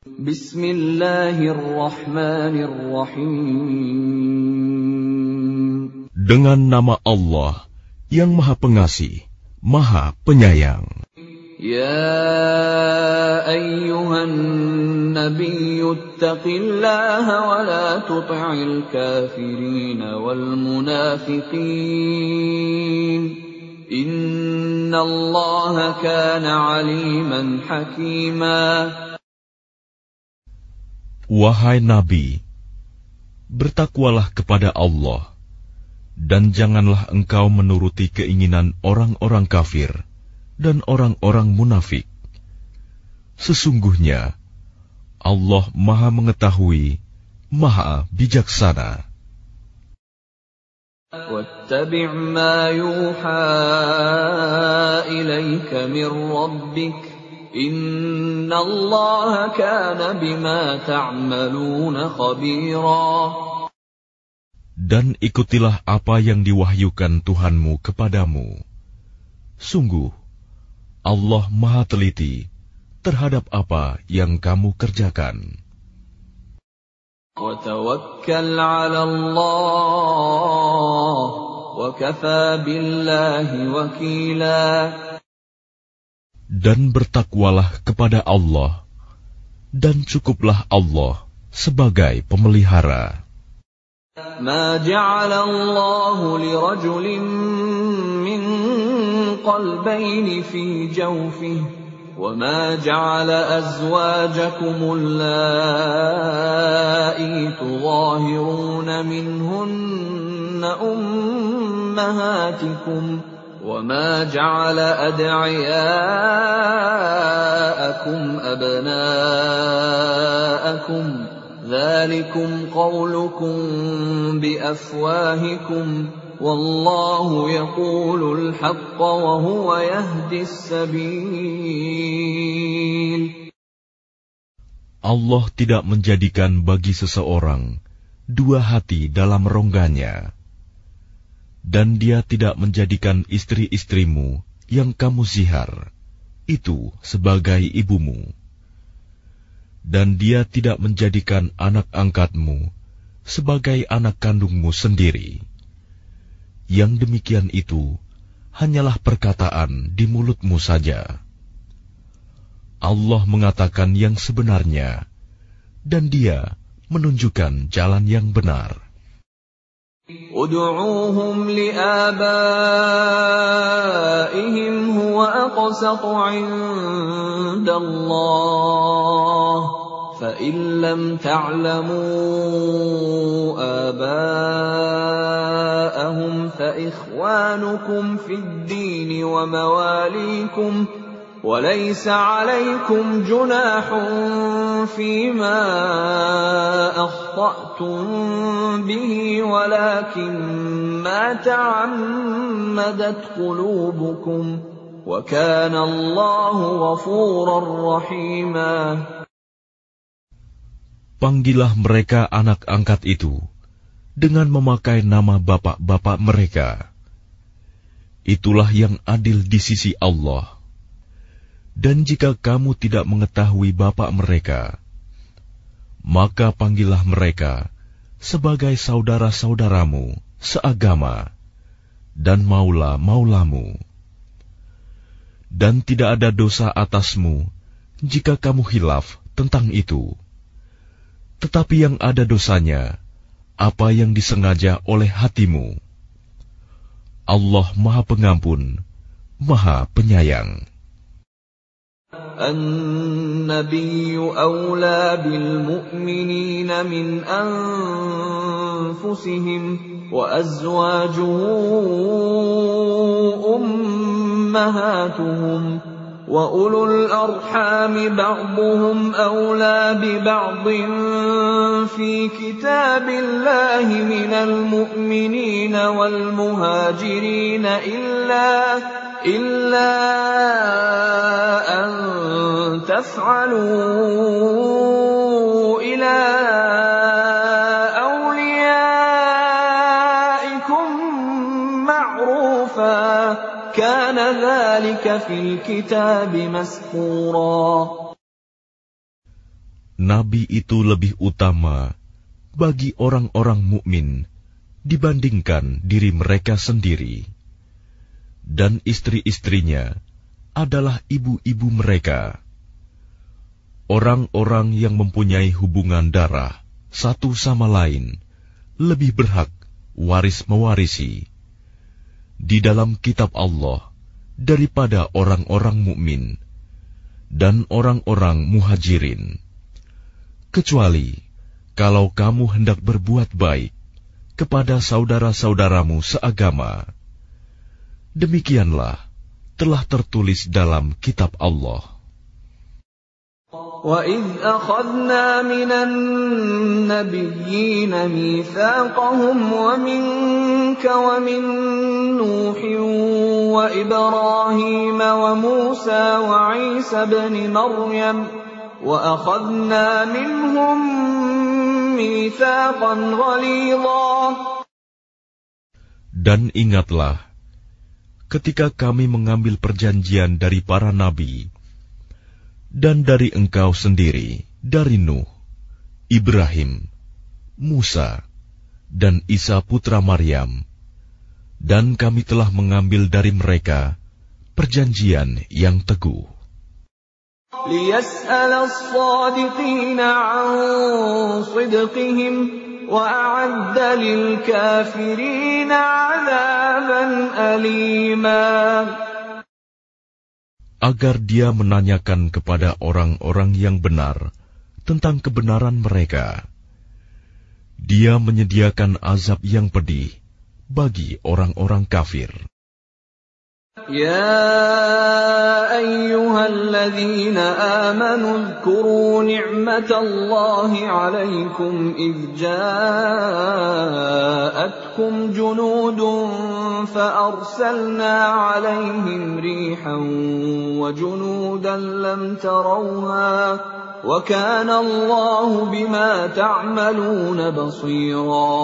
Bismillahirrahmanirrahim. Dengan nama Allah yang Maha Pengasih, Maha Penyayang. Ya ayyuhan nabiyyu ittaqillaha wa la tuti'il kafirin wal munafiqin. Innallaha kana 'aliman hakima. Wahai Nabi, bertakwalah kepada Allah, dan janganlah engkau menuruti keinginan orang-orang kafir dan orang-orang munafik. Sesungguhnya Allah Maha Mengetahui, Maha Bijaksana. وَاتَّبِعْ مَا يُوحَى إِلَيْكَ مِنْ رَبِّكَ إِنَّ اللَّهَ كَانَ بِمَا تَعْمَلُونَ خَبِيرًا. Dan ikutilah apa yang diwahyukan Tuhanmu kepadamu. Sungguh, Allah Maha Teliti terhadap apa yang kamu kerjakan. وَتَوَكَّلْ عَلَى اللَّهِ وَكَفَى بِاللَّهِ وَكِيلًا. Dan bertakwalah kepada Allah, dan cukuplah Allah sebagai pemelihara. مَا جَعَلَ اللَّهُ لِرَجُلٍ مِّن قَلْبَيْنِ فِي جَوْفِهِ وَمَا جَعَلَ أَزْوَاجَكُمُ اللَّائِي تُظَاهِرُونَ مِنْهُنَّ أُمَّهَاتِكُمْ وَمَا جَعَلَ أَدْعِيَاءَكُمْ أَبْنَاءَكُمْ ذَلِكُمْ قَوْلُكُمْ بِأَفْوَاهِكُمْ وَاللَّهُ يَقُولُ الْحَقَّ وَهُوَ يَهْدِي السَّبِيلَ. Allah tidak menjadikan bagi seseorang dua hati dalam rongganya, dan Dia tidak menjadikan istri-istrimu yang kamu zihar itu sebagai ibumu, dan Dia tidak menjadikan anak angkatmu sebagai anak kandungmu sendiri. Yang demikian itu hanyalah perkataan di mulutmu saja. Allah mengatakan yang sebenarnya, dan Dia menunjukkan jalan yang benar. Ud'uuhum li'abaihim huwa aqsatu 'inda Allah. فَإِن لَّمْ تَعْلَمُوا آبَاءَهُمْ فَإِخْوَانُكُمْ فِي الدِّينِ وَمَوَالِيكُمْ وَلَيْسَ عَلَيْكُمْ جُنَاحٌ فِيمَا أَخْطَأْتُم بِهِ وَلَكِن مَّا تَعَمَّدَتْ قُلُوبُكُمْ وَكَانَ اللَّهُ غَفُورًا رَّحِيمًا. Panggillah mereka anak angkat itu dengan memakai nama bapak-bapak mereka. Itulah yang adil di sisi Allah. Dan jika kamu tidak mengetahui bapak mereka, maka panggillah mereka sebagai saudara-saudaramu seagama dan maula-maulamu. Dan tidak ada dosa atasmu jika kamu khilaf tentang itu. Tetapi yang ada dosanya, apa yang disengaja oleh hatimu. Allah Maha Pengampun, Maha Penyayang. An-nabiyyu awla bil mu'minina min anfusihim wa azwajuhu ummahatuhum. وَأُولُو الْأَرْحَامِ بَعْضُهُمْ أَوْلَى بِبَعْضٍ فِي كِتَابِ اللَّهِ مِنَ الْمُؤْمِنِينَ وَالْمُهَاجِرِينَ إِلَّا أَن تَفْعَلُوا إِلَى أَوْلِيَائِكُمْ مَعْرُوفًا كَانَ ذَلِكَ فِي الْكِتَابِ مَسْطُورًا. nabi itu lebih utama bagi orang-orang mukmin dibandingkan diri mereka sendiri, dan istri-istrinya adalah ibu-ibu mereka. Orang-orang yang mempunyai hubungan darah satu sama lain lebih berhak waris-mewarisi di dalam kitab Allah daripada orang-orang mukmin dan orang-orang muhajirin, kecuali kalau kamu hendak berbuat baik kepada saudara-saudaramu seagama. Demikianlah telah tertulis dalam kitab Allah. وَإِذْ أَخَذْنَا مِنَ النَّبِيِّينَ مِيثَاقَهُمْ وَمِنكَ وَمِن نُّوحٍ وَإِبْرَاهِيمَ وَمُوسَىٰ وَعِيسَى ابْنِ مَرْيَمَ وَأَخَذْنَا مِنْهُم مِّيثَاقًا غَلِيظًا. Dan ingatlah ketika kami mengambil perjanjian dari para nabi dan dari engkau sendiri, dari Nuh, Ibrahim, Musa, dan Isa putra Maryam, dan kami telah mengambil dari mereka perjanjian yang teguh. لِيَسْأَلَ الصَّادِقِينَ عَن صِدْقِهِمْ وَأَعَدَّ لِلْكَافِرِينَ عَذَابًا أَلِيمًا. Agar dia menanyakan kepada orang-orang yang benar tentang kebenaran mereka. Dia menyediakan azab yang pedih bagi orang-orang kafir. يَا أَيُّهَا الَّذِينَ آمَنُوا اذْكُرُوا نِعْمَةَ اللَّهِ عَلَيْكُمْ إِذْ جَاءَتْكُمْ جُنُودٌ فَأَرْسَلْنَا عَلَيْهِمْ رِيحًا وَجُنُودًا لَّمْ تَرَوْهَا وَكَانَ اللَّهُ بِمَا تَعْمَلُونَ بَصِيرًا.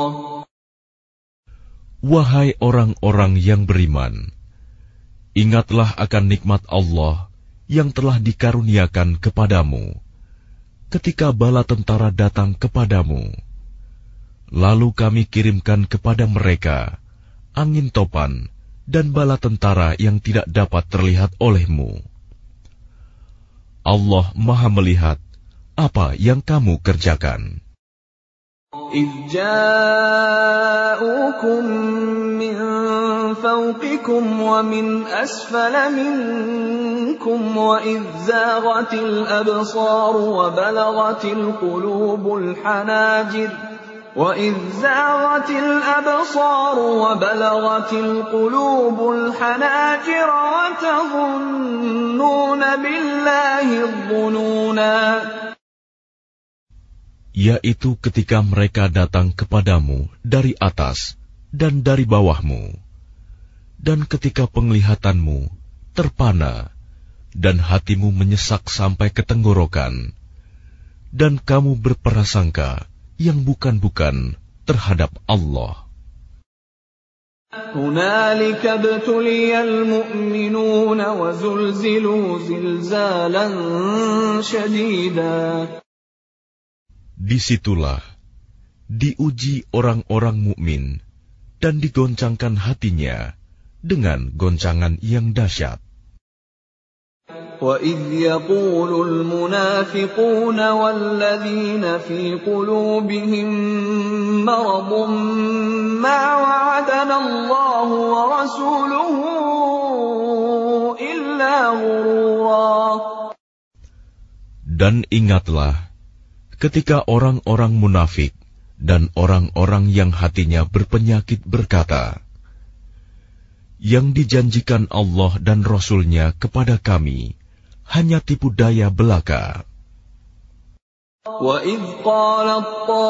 Wahai orang-orang yang beriman, ingatlah akan nikmat Allah yang telah dikaruniakan kepadamu ketika bala tentara datang kepadamu. Lalu kami kirimkan kepada mereka angin topan dan bala tentara yang tidak dapat terlihat olehmu. Allah Maha melihat apa yang kamu kerjakan. إِذْ جَاءُوكُم مِّن فَوْقِكُمْ وَمِنْ أَسْفَلَ مِنكُمْ وَإِذْ زَاغَتِ الْأَبْصَارُ وَبَلَغَتِ الْقُلُوبُ الْحَنَاجِرَ وَتَظُنُّونَ بِاللَّهِ الظُّنُونَا. Yaitu ketika mereka datang kepadamu dari atas dan dari bawahmu, dan ketika penglihatanmu terpana dan hatimu menyesak sampai ke tenggorokan, dan kamu berprasangka yang bukan-bukan terhadap Allah. هُنَالِكَ ابْتُلِيَ الْمُؤْمِنُونَ وَزُلْزِلُوا زِلْزَالًا شَدِيدًا. Disitulah diuji orang-orang mukmin dan digoncangkan hatinya dengan goncangan yang dahsyat. وَإِذْ يَقُولُ الْمُنَافِقُونَ وَالَّذِينَ فِي قُلُوبِهِم مَّرَضٌ مَّا وَعَدَنَا اللَّهُ وَرَسُولُهُ إِلَّا غُرُورًا. Dan ingatlah ketika orang-orang munafik dan orang-orang yang hatinya berpenyakit berkata, yang dijanjikan Allah dan Rasul-Nya kepada kami hanya tipu daya belaka. وَإِذْ قَالَت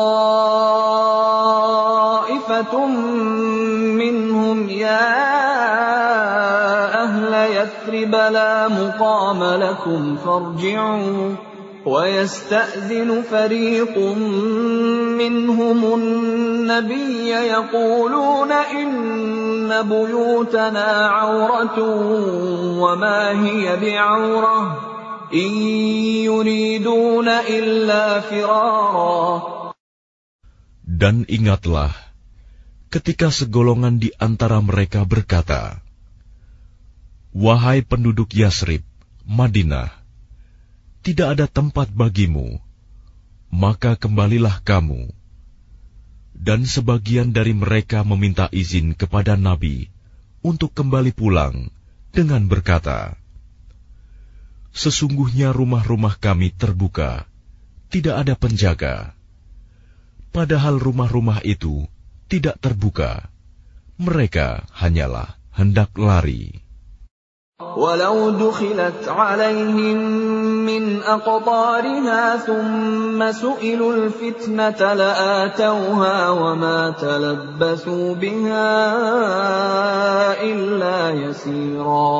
طَّائِفَةٌ مِّنْهُمْ يَا أَهْلَ يَثْرِبَ لَا مُقَامَ لَكُمْ فَارْجِعُوا وَيَسْتَأْذِنُ فَرِيقٌ مِّنْهُمُ النَّبِيَّ يَقُولُونَ إِنَّ بُيُوتَنَا عَوْرَةٌ وَمَا هِيَ بِعَوْرَةٍ إن يريدون إلا فرارا. Dan ingatlah, ketika segolongan di antara mereka berkata, "Wahai penduduk Yasrib, Madinah, tidak ada tempat bagimu, maka kembalilah kamu." Dan sebagian dari mereka meminta izin kepada Nabi untuk kembali pulang dengan berkata, "Sesungguhnya rumah-rumah kami terbuka, tidak ada penjaga." Padahal rumah-rumah itu tidak terbuka, mereka hanyalah hendak lari. وَلَوْ دُخِلَتْ عَلَيْهِمْ مِنْ أَقْطَارِهَا ثُمَّ سُئِلُوا الْفِتْنَةَ لَآتَوْهَا وَمَا تَلَبَّثُوا بِهَا إِلَّا يَسِيرًا.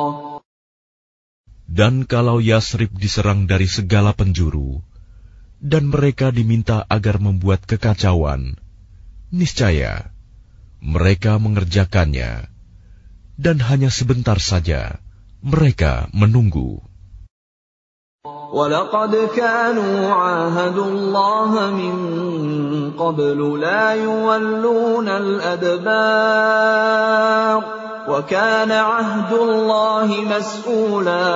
Dan kalau Yasrib diserang dari segala penjuru, dan mereka diminta agar membuat kekacauan, niscaya mereka mengerjakannya, dan hanya sebentar saja mereka menunggu. وَلَقَدْ كَانُوا عَاهَدُوا اللَّهَ مِنْ قَبْلُ لَا يُوَلُّونَ الْأَدْبَارَ وَكَانَ عَهْدُ اللَّهِ مَسْئُولًا.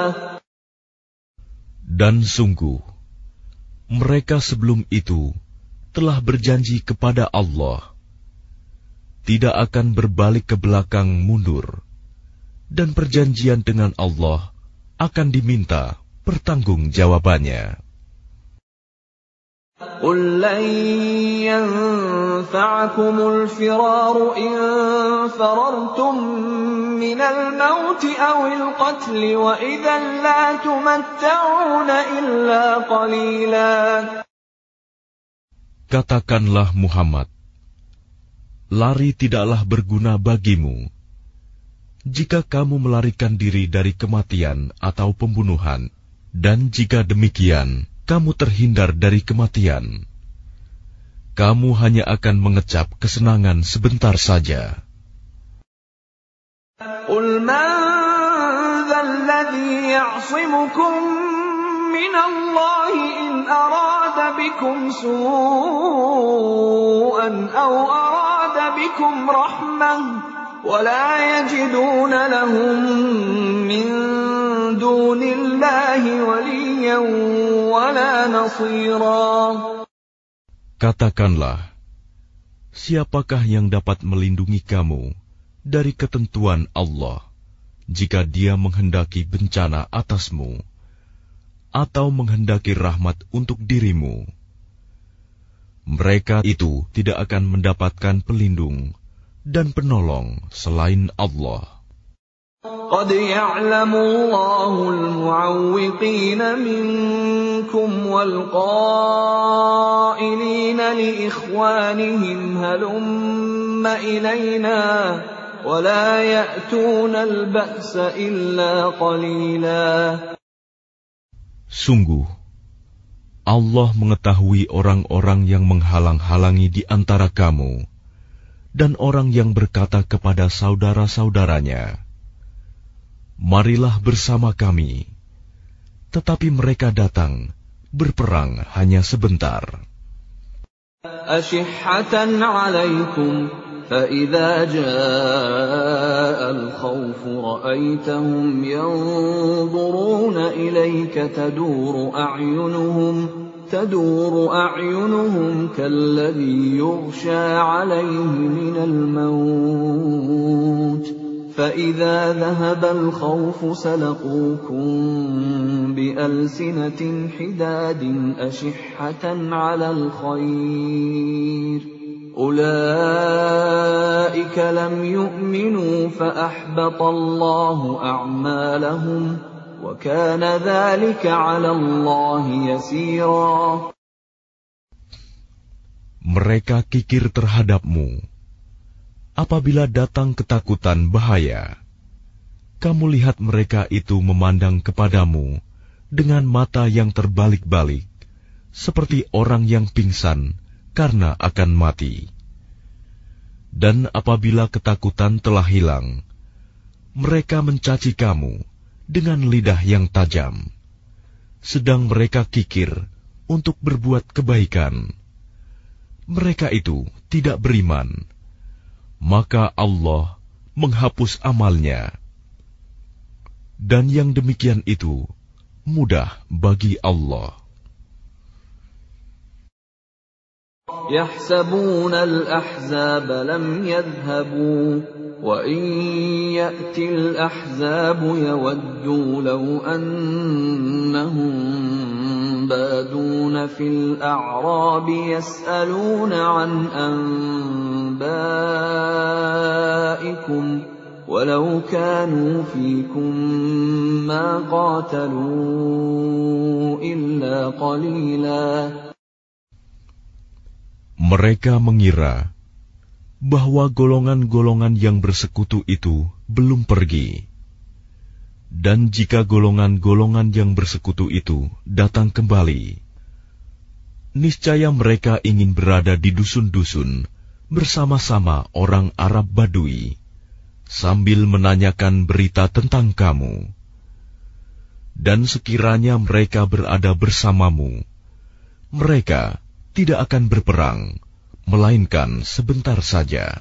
Dan sungguh, mereka sebelum itu telah berjanji kepada Allah, tidak akan berbalik ke belakang mundur, dan perjanjian dengan Allah akan diminta pertanggungjawabannya. قُلْ لَنْ يَنْفَعَكُمُ الْفِرَارُ إِنْ فَرَرْتُمْ مِنَ الْمَوْتِ أَوِ الْقَتْلِ وَإِذًا لَا تُمَتَّعُونَ إِلَّا قَلِيلًا. Katakanlah Muhammad, lari tidaklah berguna bagimu. Jika kamu melarikan diri dari kematian atau pembunuhan, dan jika demikian, kamu terhindar dari kematian, kamu hanya akan mengecap kesenangan sebentar saja. قُلْ مَنْ ذَا الَّذِي يَعْصِمُكُمْ مِنَ اللَّهِ إِنْ أَرَادَ بِكُمْ سُوءًا أَوْ أَرَادَ بِكُمْ رَحْمَةً وَلَا يَجِدُونَ لَهُم مِّن دُونِ اللَّهِ وَلِيًّا وَلَا نَصِيرًا. Katakanlah, siapakah yang dapat melindungi kamu dari ketentuan Allah jika Dia menghendaki bencana atasmu atau menghendaki rahmat untuk dirimu? Mereka itu tidak akan mendapatkan pelindung dan penolong selain Allah. قَدْ يَعْلَمُ اللَّهُ الْمُعَوِّقِينَ مِنكُمْ وَالْقَائِلِينَ لِإِخْوَانِهِمْ هَلُمَّ إِلَيْنَا وَلَا يَأْتُونَ الْبَأْسَ إِلَّا قَلِيلًا. Sungguh, Allah mengetahui orang-orang yang menghalang-halangi di antara kamu, dan orang yang berkata kepada saudara-saudaranya, "Marilah bersama kami," tetapi mereka datang berperang hanya sebentar. أَشِحَّةً عَلَيْكُمْ فَإِذَا جَاءَ الْخَوْفُ رَأَيْتَهُمْ يَنْظُرُونَ إِلَيْكَ تدور أعينهم كالذي يغشى عليه من الموت فإذا ذهب الخوف سلقوكم بألسنة حداد أشحة على الخير أولئك لم يؤمنوا فأحبط الله أعمالهم وَكَانَ ذَلِكَ عَلَى اللَّهِ يَسِيرًا. Mereka kikir terhadapmu. Apabila datang ketakutan bahaya, kamu lihat mereka itu memandang kepadamu dengan mata yang terbalik-balik, seperti orang yang pingsan karena akan mati. Dan apabila ketakutan telah hilang, mereka mencaci kamu dengan lidah yang tajam, sedang mereka kikir untuk berbuat kebaikan. Mereka itu tidak beriman, maka Allah menghapus amalnya. Dan yang demikian itu mudah bagi Allah. يحسبون الأحزاب لم يذهبوا وإن يأتي الأحزاب يودوا لو أنهم بادون في الأعراب يسألون عن أنبائكم ولو كانوا فيكم ما قاتلوا إلا قليلا. Mereka mengira bahwa golongan-golongan yang bersekutu itu belum pergi. Dan jika golongan-golongan yang bersekutu itu datang kembali, niscaya mereka ingin berada di dusun-dusun bersama-sama orang Arab Badui, sambil menanyakan berita tentang kamu. Dan sekiranya mereka berada bersamamu, mereka tidak akan berperang, melainkan sebentar saja.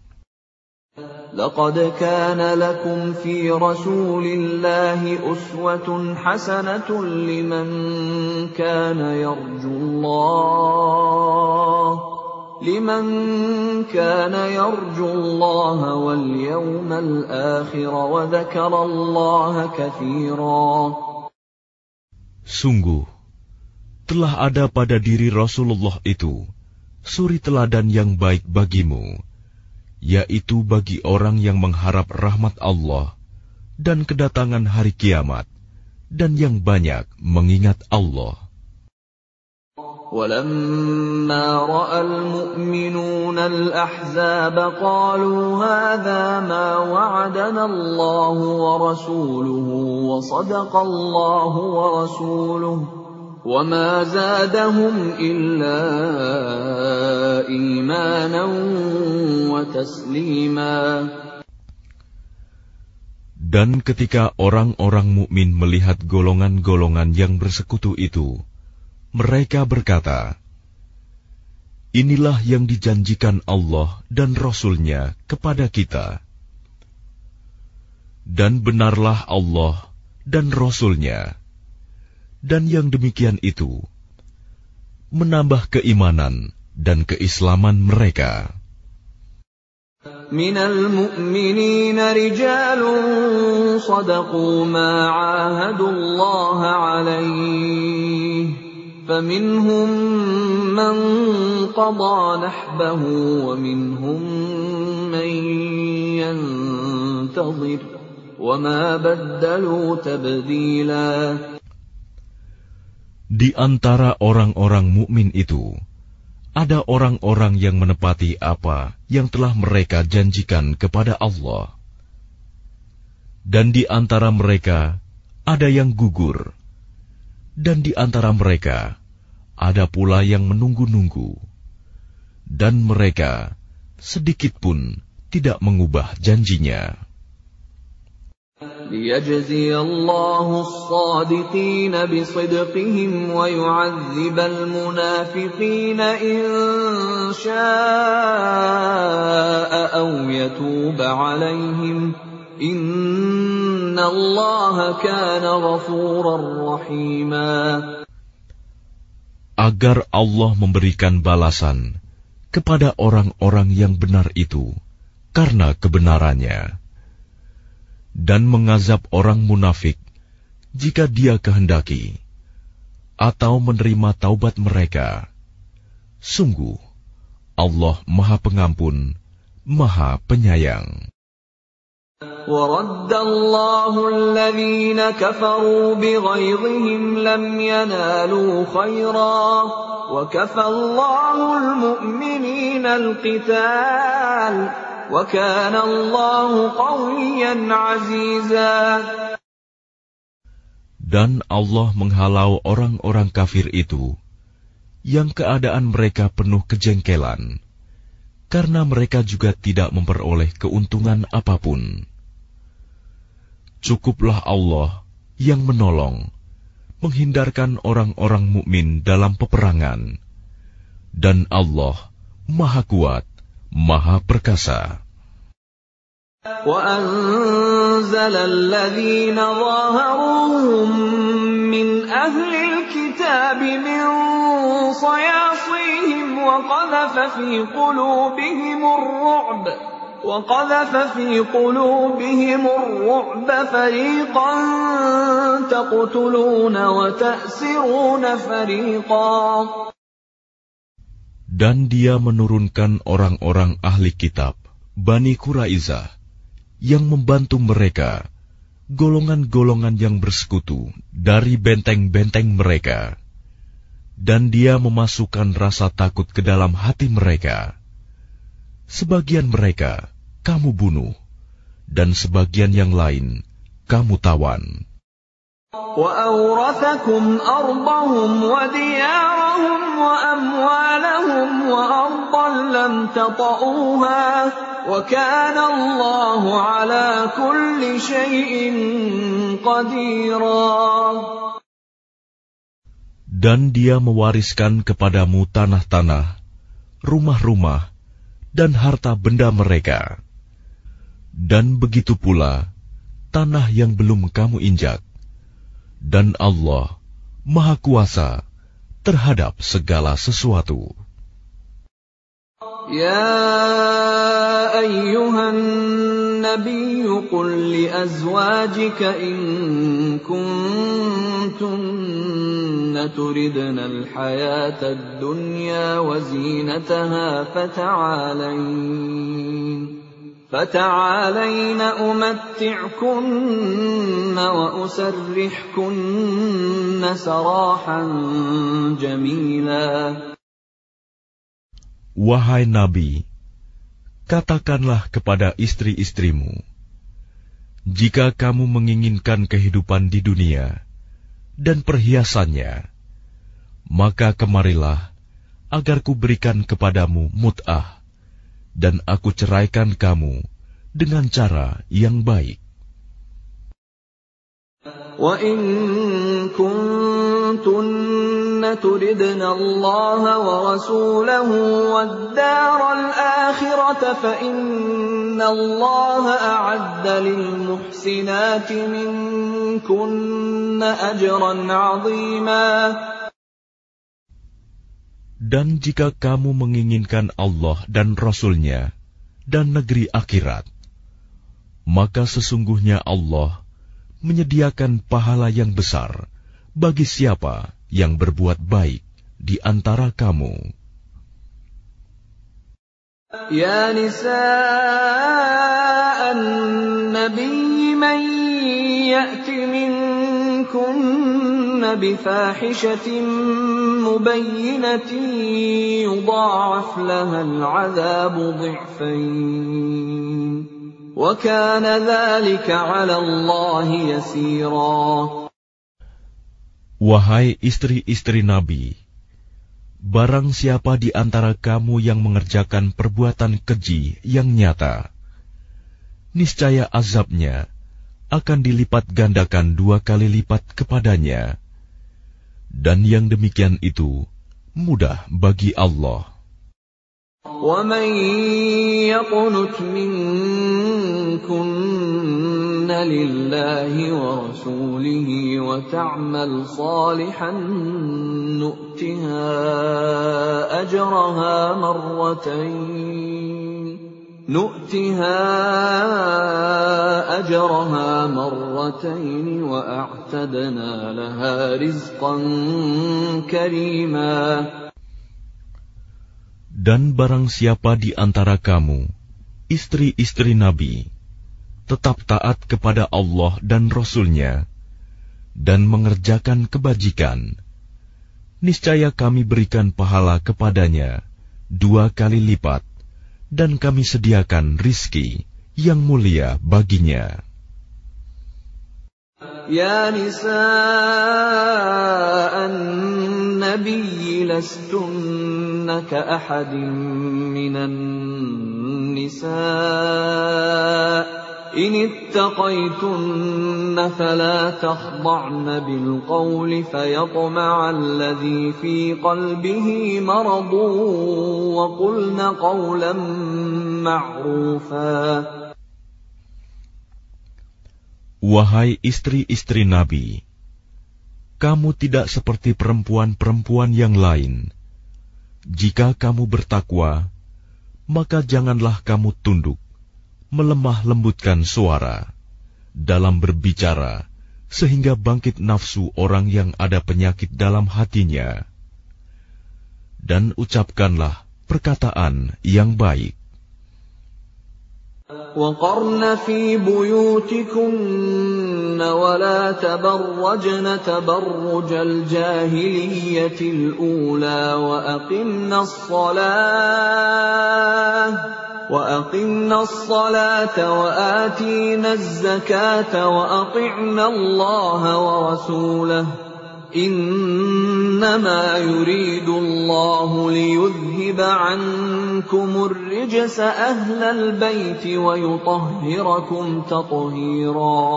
لقد كان لكم في رسول الله أسوة حسنة لمن كان يرجو الله واليوم الآخر وذكر الله كثيرا. Sungguh, telah ada pada diri Rasulullah itu suri teladan yang baik bagimu, yaitu bagi orang yang mengharap rahmat Allah dan kedatangan hari kiamat, dan yang banyak mengingat Allah. وَلَمَّا رَأَى الْمُؤْمِنُونَ الْأَحْزَابَ قَالُوا هَذَا مَا وَعَدَنَا اللَّهُ وَرَسُولُهُ وَصَدَقَ اللَّهُ وَرَسُولُهُ وَمَا زَادَهُمْ إِلَّا إِيمَانًا وَتَسْلِيمًا. Dan ketika orang-orang mukmin melihat golongan-golongan yang bersekutu itu, mereka berkata, "Inilah yang dijanjikan Allah dan Rasul-Nya kepada kita." Dan benarlah Allah dan Rasul-Nya. Dan yang demikian itu menambah keimanan dan keislaman mereka. Minal mu'minina rijalun sadaqu ma 'ahadullaha 'alaihi faminhum man qada nahbahu wa minhum man yantazir wa ma baddalu tabdila. Di antara orang-orang mukmin itu, ada orang-orang yang menepati apa yang telah mereka janjikan kepada Allah. Dan di antara mereka ada yang gugur. Dan di antara mereka ada pula yang menunggu-nunggu. Dan mereka sedikit pun tidak mengubah janjinya. لِيَجْزِيَ اللَّهُ الصَّادِقِينَ بِصِدْقِهِمْ وَيُعَذِّبَ الْمُنَافِقِينَ إِن شَاءَ أَوْ يَتُوبَ عَلَيْهِمْ إِنَّ اللَّهَ كَانَ غَفُورًا رَّحِيمًا. Agar Allah memberikan balasan kepada orang-orang yang benar itu karena kebenarannya, dan mengazab orang munafik jika Dia kehendaki, atau menerima taubat mereka. Sungguh, Allah Maha Pengampun, Maha Penyayang. وَرَدَّ اللَّهُ الَّذِينَ كَفَرُوا بِغَيظِهِمْ لَمْ يَنَالُوا خَيْرًا وَكَفَى اللَّهُ الْمُؤْمِنِينَ الْقِتَالَ وَكَانَ اللَّهُ قَوِيًّا عَزِيزًا. Dan Allah menghalau orang-orang kafir itu, yang keadaan mereka penuh kejengkelan, karena mereka juga tidak memperoleh keuntungan apapun. Cukuplah Allah yang menolong, menghindarkan orang-orang mukmin dalam peperangan. Dan Allah Maha Kuat, Maha Perkasa. وَأَنزَلَ الَّذِينَ ظَاهَرُوهُم مِّنْ أَهْلِ الْكِتَابِ مِنْ صَيَاصِيهِمْ وَقَذَفَ فِي قُلُوبِهِمُ الرُّعْبَ فَرِيقًا تَقْتُلُونَ وَتَأْسِرُونَ فَرِيقًا. Dan Dia menurunkan orang-orang ahli kitab, Bani Quraizah, yang membantu mereka, golongan-golongan yang bersekutu dari benteng-benteng mereka. Dan Dia memasukkan rasa takut ke dalam hati mereka. Sebagian mereka kamu bunuh, dan sebagian yang lain kamu tawan. وَأَوْرَثَكُمْ أَرْضَهُمْ وَدِيَارَهُمْ وَأَمْوَالَهُمْ وَأَرْضًا لَّمْ تَطَئُوهَا وَكَانَ اللَّهُ عَلَى كُلِّ شَيْءٍ قَدِيرًا. Dan Dia mewariskan kepadamu tanah-tanah, rumah-rumah, dan harta benda mereka. Dan begitu pula tanah yang belum kamu injak. Dan Allah Maha Kuasa terhadap segala sesuatu. يا أيها النبي قل لأزواجك إن كنتن تردن الحياة الدنيا وزينتها فتعالين أمتعكن وأسرحكن سراحا جميلا. Wahai Nabi, katakanlah kepada istri-istrimu, jika kamu menginginkan kehidupan di dunia dan perhiasannya, maka kemarilah agar kuberikan kepadamu mut'ah, dan aku ceraikan kamu dengan cara yang baik. وَإِن كُنتُنَّ تُرِدْنَ اللَّهَ وَرَسُولَهُ وَالدَّارَ الْآخِرَةَ فَإِنَّ اللَّهَ أَعَدَّ لِلْمُحْسِنَاتِ مِنكُنَّ أَجْرًا عَظِيمًا. Dan jika kamu menginginkan Allah dan Rasul-Nya dan negeri akhirat, maka sesungguhnya Allah menyediakan pahala yang besar bagi siapa yang berbuat baik di antara kamu. Ya nisa'an nabiy man ya'ti minkunna bifahishatin mubayyinatin yudha'af laha al'adhabu dhi'fayn. وَكَانَ ذَلِكَ عَلَى اللَّهِ يَسِيرًا. Wahai istri-istri Nabi, barang siapa di antara kamu yang mengerjakan perbuatan keji yang nyata, niscaya azabnya akan dilipat gandakan 2 kali lipat kepadanya. Dan yang demikian itu mudah bagi Allah. وَمَن يَقْنُتْ مِنكُنَّ لِلَّهِ وَرَسُولِهِ وَتَعْمَلْ صَالِحًا نُؤْتِهَا أَجْرَهَا مَرَّتَيْنِ وَأَعْتَدْنَا لَهَا رِزْقًا كَرِيمًا. Dan barang siapa di antara kamu, istri-istri Nabi, tetap taat kepada Allah dan Rasul-Nya, dan mengerjakan kebajikan, niscaya kami berikan pahala kepadanya 2 kali lipat, dan kami sediakan rizki yang mulia baginya. Ya nisa'an nabiyyi lastunna ka'ahadin minan nisa' إن اتقيتن فلا تخضعن بالقول فيطمع الذي في قلبه مرض وقلن قولا معروفا. Wahai istri-istri Nabi, kamu tidak seperti perempuan-perempuan yang lain. Jika kamu bertakwa, maka janganlah kamu tunduk, melemah lembutkan suara dalam berbicara, sehingga bangkit nafsu orang yang ada penyakit dalam hatinya. Dan ucapkanlah perkataan yang baik. وَقَرْنَ فِي بُيُوتِكُنَّ وَلَا تَبَرَّجْنَ تَبَرُّجَ الْجَاهِلِيَّةِ الْأُولَى وَأَقِمْنَ الصَّلَاةَ وَآتِينَ الزَّكَاةَ وَأَطِعْنَ اللَّهَ وَرَسُولَهُ إِنَّمَا يُرِيدُ اللَّهُ لِيُذْهِبَ عَنكُمُ الرِّجْسَ أَهْلَ الْبَيْتِ وَيُطَهِّرَكُمْ تَطْهِيرًا.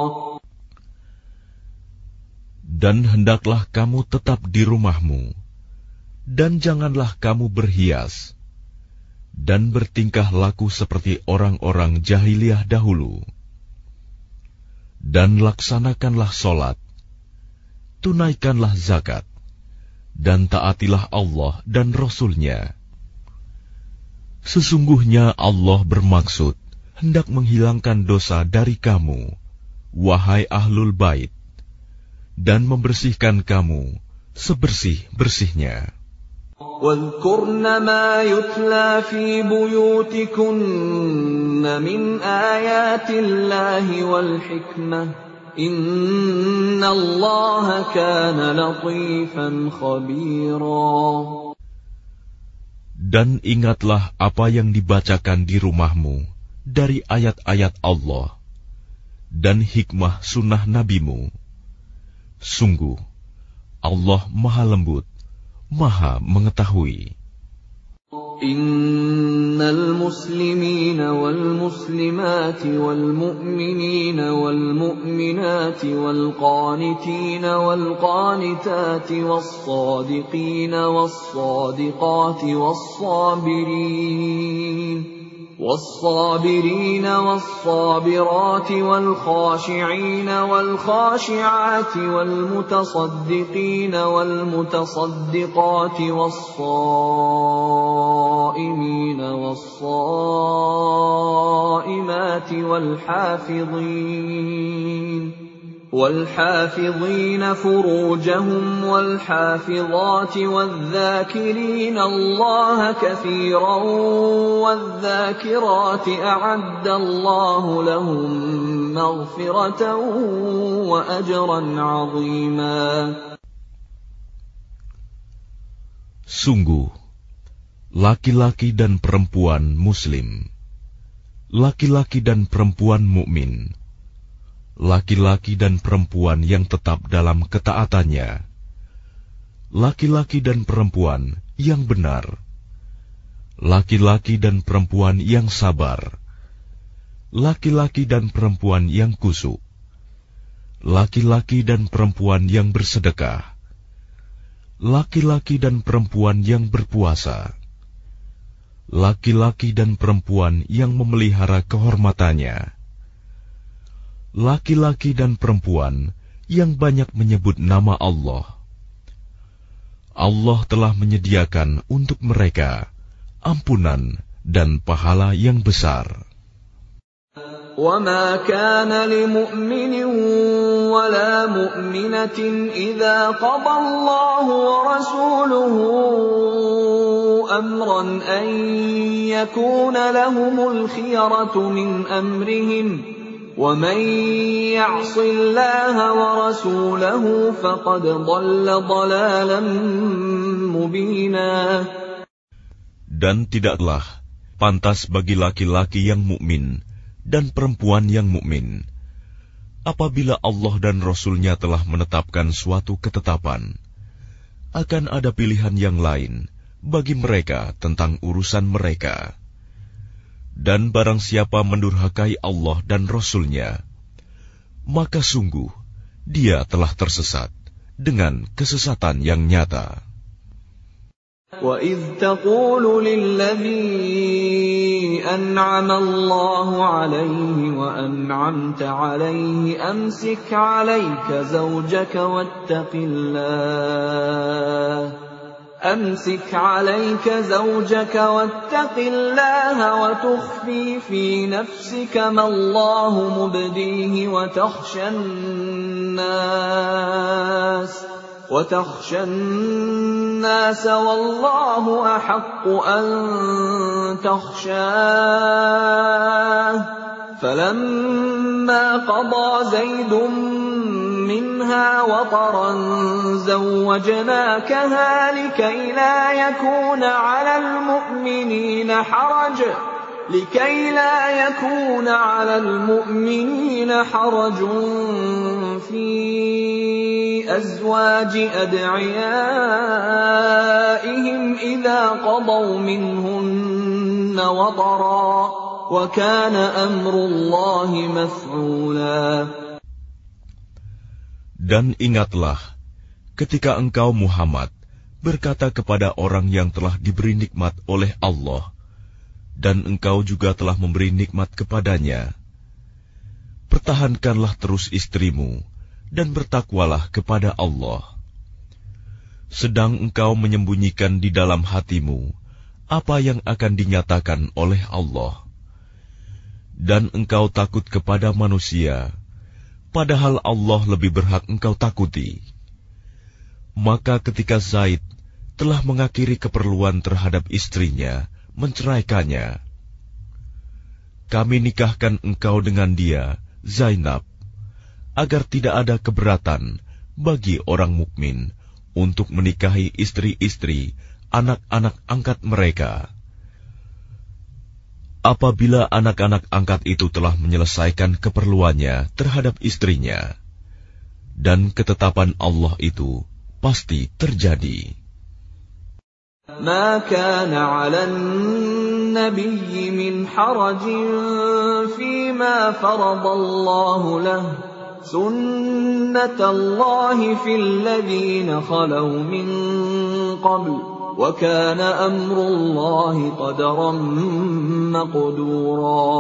Dan hendaklah kamu tetap di rumahmu, dan janganlah kamu berhias, dan bertingkah laku seperti orang-orang jahiliyah dahulu. Dan laksanakanlah solat, tunaikanlah zakat, dan taatilah Allah dan Rasul-Nya. Sesungguhnya Allah bermaksud hendak menghilangkan dosa dari kamu, wahai ahlul bait, dan membersihkan kamu sebersih-bersihnya. وَاذْكُرْنَ مَا يُتْلَى فِي بُيُوتِكُنَّ مِنْ آيَاتِ اللَّهِ وَالْحِكْمَةِ إِنَّ اللَّهَ كَانَ لَطِيفًا خَبِيرًا. Dan ingatlah apa yang dibacakan di rumahmu dari ayat-ayat Allah dan hikmah sunnah nabimu. Sungguh, Allah Maha Lembut, Maha Mengetahui. Innal muslimina wal muslimati wal mu'minina wal mu'minati wal qanitina wal qanitati was sadiqina was sadiqati والصابرين والصابرات والخاشعين والخاشعات والمتصدقين والمتصدقات والصائمين والصائمات والحافظين فروجهم والحافظات والذاكرين الله كثيرا والذاكرات أعد الله لهم مغفرة وأجرا عظيما. Sungguh, laki-laki dan perempuan Muslim, laki-laki dan perempuan mukmin, laki-laki dan perempuan yang tetap dalam ketaatannya, laki-laki dan perempuan yang benar, laki-laki dan perempuan yang sabar, laki-laki dan perempuan yang khusyuk, laki-laki dan perempuan yang bersedekah, laki-laki dan perempuan yang berpuasa, laki-laki dan perempuan yang memelihara kehormatannya, laki-laki dan perempuan yang banyak menyebut nama Allah. Allah telah menyediakan untuk mereka ampunan dan pahala yang besar. وَمَا كَانَ لِمُؤْمِنٍ وَلَا مُؤْمِنَةٍ إِذَا قَضَى اللَّهُ وَرَسُولُهُ أَمْرًا أَن يَكُونَ لَهُمُ الْخِيَرَةُ مِنْ أَمْرِهِمْ وَمَنْ يَعْصِ اللَّهَ وَرَسُولَهُ فَقَدْ ضَلَّ ضَلَالًا مُبِينًا. Dan tidaklah pantas bagi laki-laki yang mukmin dan perempuan yang mukmin apabila Allah dan Rasul-Nya telah menetapkan suatu ketetapan, akan ada pilihan yang lain bagi mereka tentang urusan mereka, Dan barang siapa mendurhakai Allah dan Rasul-Nya, maka sungguh dia telah tersesat dengan kesesatan yang nyata. وَإِذْ تَقُولُ لِلَّذِي أَنْعَمَ اللَّهُ عَلَيْهِ وَأَنْعَمْتَ عَلَيْهِ أَمْسِكْ عَلَيْكَ زَوْجَكَ واتق الله وتخفي في نفسك ما الله مبديه وتخشى الناس والله أحق أن تخشاه فلما قضى زيد منها وطرا زوجناكها لكي لا يكون على المؤمنين حرج في أزواج أدعيائهم إذا قضوا منهن وطرا وكان أمر الله مفعولا. Dan ingatlah ketika engkau Muhammad berkata kepada orang yang telah diberi nikmat oleh Allah, dan engkau juga telah memberi nikmat kepadanya, pertahankanlah terus istrimu dan bertakwalah kepada Allah. Sedang engkau menyembunyikan di dalam hatimu apa yang akan dinyatakan oleh Allah, dan engkau takut kepada manusia, padahal Allah lebih berhak engkau takuti. Maka ketika Zaid telah mengakhiri keperluan terhadap istrinya, menceraikannya, kami nikahkan engkau dengan dia, Zainab, agar tidak ada keberatan bagi orang mukmin untuk menikahi istri-istri anak-anak angkat mereka. Apabila anak-anak angkat itu telah menyelesaikan keperluannya terhadap istrinya, dan ketetapan Allah itu pasti terjadi. ما كان على النبي من حرج فيما فرض الله له سنة الله في الذين خلوا من قبل وكان أمر الله قدرا مقدورا.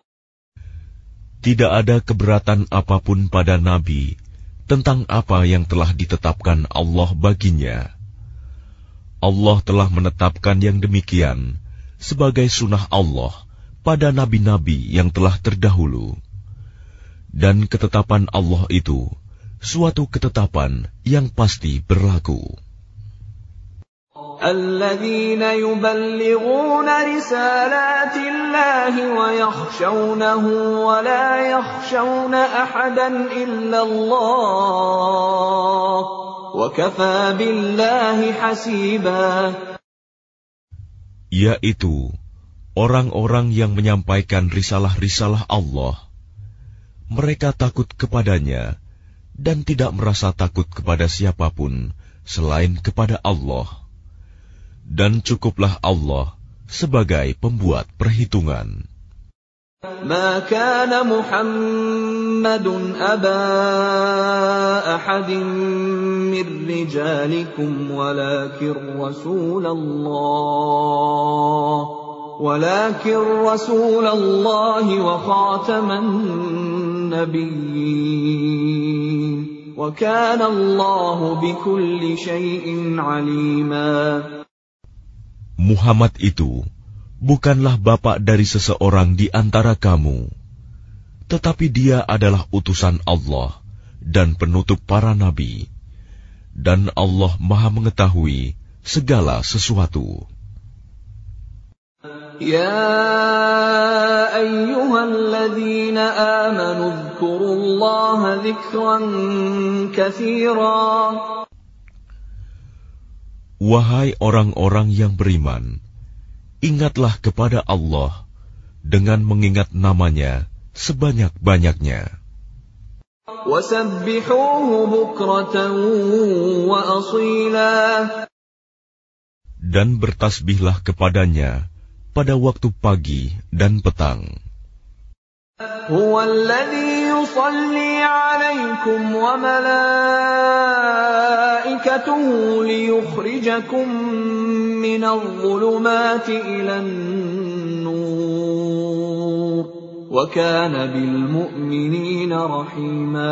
Tidak ada keberatan apapun pada Nabi tentang apa yang telah ditetapkan Allah baginya. Allah telah menetapkan yang demikian sebagai sunnah Allah pada nabi-nabi yang telah terdahulu. Dan ketetapan Allah itu suatu ketetapan yang pasti berlaku. الذين يبلغون رسالات الله ويخشونه ولا يخشون أحدا إلا الله وكفى بالله حسيبا. Yaitu orang-orang yang menyampaikan risalah-risalah Allah. Mereka takut kepadanya dan tidak merasa takut kepada siapapun selain kepada Allah. Dan cukuplah Allah sebagai pembuat perhitungan. ما كان محمد أبا أحد من رجالكم ولكن رسول الله وخاتم النبيين وكان الله بكل شيء عليما. Muhammad itu bukanlah bapak dari seseorang di antara kamu, tetapi dia adalah utusan Allah dan penutup para nabi, dan Allah Maha mengetahui segala sesuatu. Ya ayyuhalladzina amanu dzkurullaha dzikran katsira. Wahai orang-orang yang beriman, ingatlah kepada Allah dengan mengingat namanya sebanyak-banyaknya. Wasabbihuhu bukratan wa asila. Dan bertasbihlah kepadanya pada waktu pagi dan petang. هو الذي يصلي عليكم وملائكته ليخرجكم من الظلمات إلى النور وكان بالمؤمنين رحيما.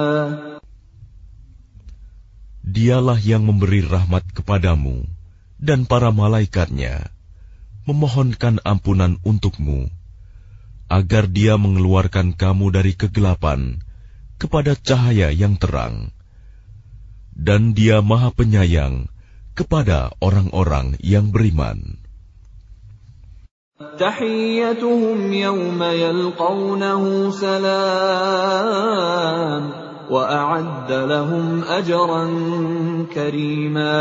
Dialah yang memberi rahmat kepadamu dan para malaikatnya, memohonkan ampunan untukmu, agar Dia mengeluarkan kamu dari kegelapan kepada cahaya yang terang. Dan Dia Maha Penyayang kepada orang-orang yang beriman. تحيتهم يوم يلقونه سلام وأعد لهم أجرا كريما.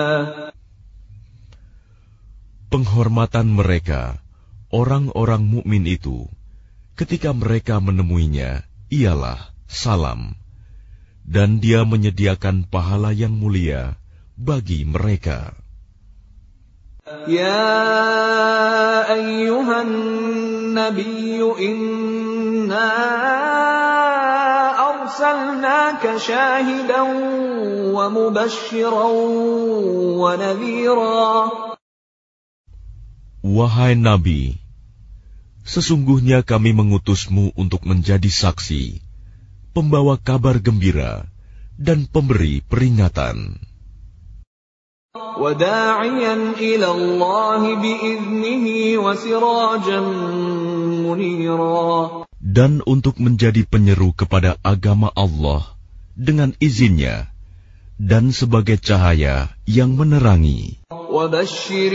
Penghormatan mereka, orang-orang mukmin itu, ketika mereka menemuinya, ialah salam, dan Dia menyediakan pahala yang mulia bagi mereka. Ya ayyuhan nabiyyu inna arsalnaka syahidan wa mubasysyiran wa nadhira. Wahai Nabi, sesungguhnya kami mengutusmu untuk menjadi saksi, pembawa kabar gembira, dan pemberi peringatan. وَدَاعِيًا إِلَى اللَّهِ بِإِذْنِهِ وَسِرَاجًا مُنِيرًا. Dan untuk menjadi penyeru kepada agama Allah dengan izinnya, dan sebagai cahaya yang menerangi. وَبَشِّرِ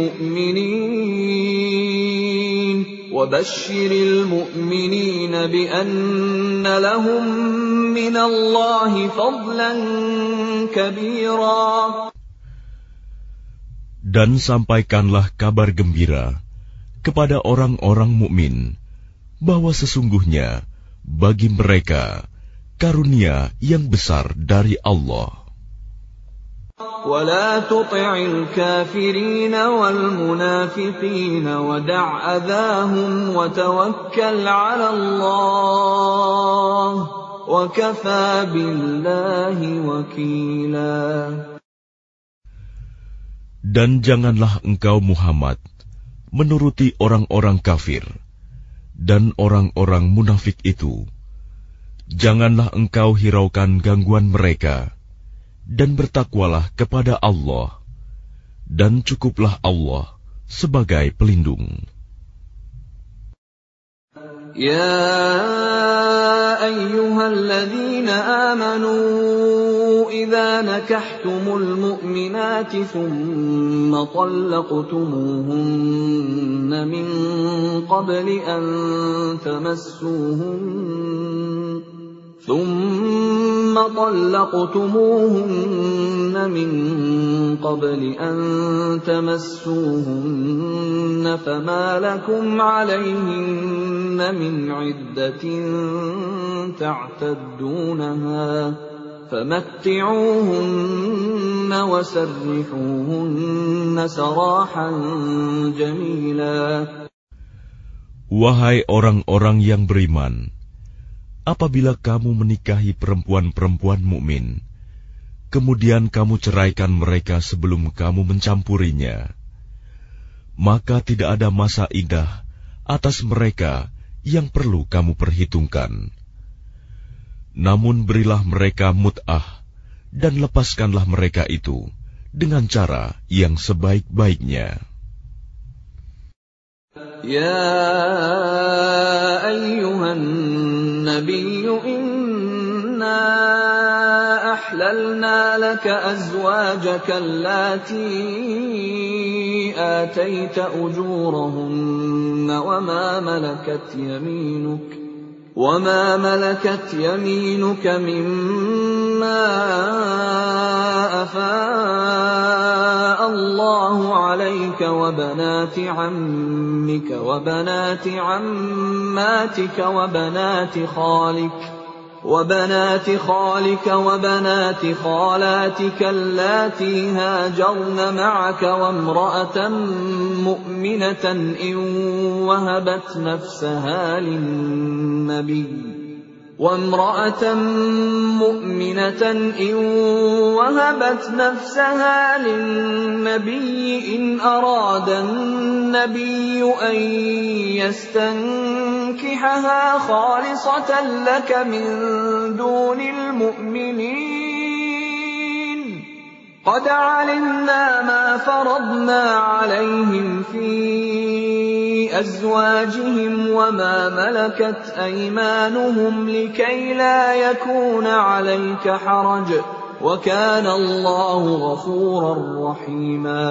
الْمُؤْمِنِينَ بِأَنَّ لَهُم مِّنَ اللَّهِ فَضْلًا كَبِيرًا. Dan sampaikanlah kabar gembira kepada orang-orang mukmin bahwa sesungguhnya bagi mereka karunia yang besar dari Allah. وَلَا تُطِعِ الْكَافِرِينَ وَالْمُنَافِقِينَ وَدَعْ أَذَاهُمْ وَتَوَكَّلْ عَلَى اللَّهِ وَكَفَى بِاللَّهِ وَكِيلًا. Dan janganlah engkau Muhammad menuruti orang-orang kafir dan orang-orang munafik itu. Janganlah engkau hiraukan gangguan mereka, dan bertakwalah kepada Allah, dan cukuplah Allah sebagai pelindung. يا أيها الذين آمنوا إذا نكحتم المؤمنات ثم طلقتموهن من قبل أن تمسوهن فما لكم عليهن من عدة تعتدونها فمتعوهن وسرحوهن سراحا جميلا. Wahai orang-orang yang beriman, apabila kamu menikahi perempuan-perempuan mukmin, kemudian kamu ceraikan mereka sebelum kamu mencampurinya, maka tidak ada masa iddah atas mereka yang perlu kamu perhitungkan. Namun berilah mereka mut'ah dan lepaskanlah mereka itu dengan cara yang sebaik-baiknya. يا أيها النبي إنا أحللنا لك أزواجك اللاتي آتيت أجورهن وما ملكت يمينك مما أفاء الله عليك وبنات عمك وبنات عماتك وبنات خالك وبنات خالك وبنات خالاتك اللاتي هاجرن معك وامرأة مؤمنة إن وهبت نفسها للنبي إن أراد النبي أن يستنكحها خالصة لك من دون المؤمنين قد علمنا ما فرضنا عليهم في أزواجهم وما ملكت أيمانهم لكي لا يكون عليك حرج وكان الله غفورا رحيما.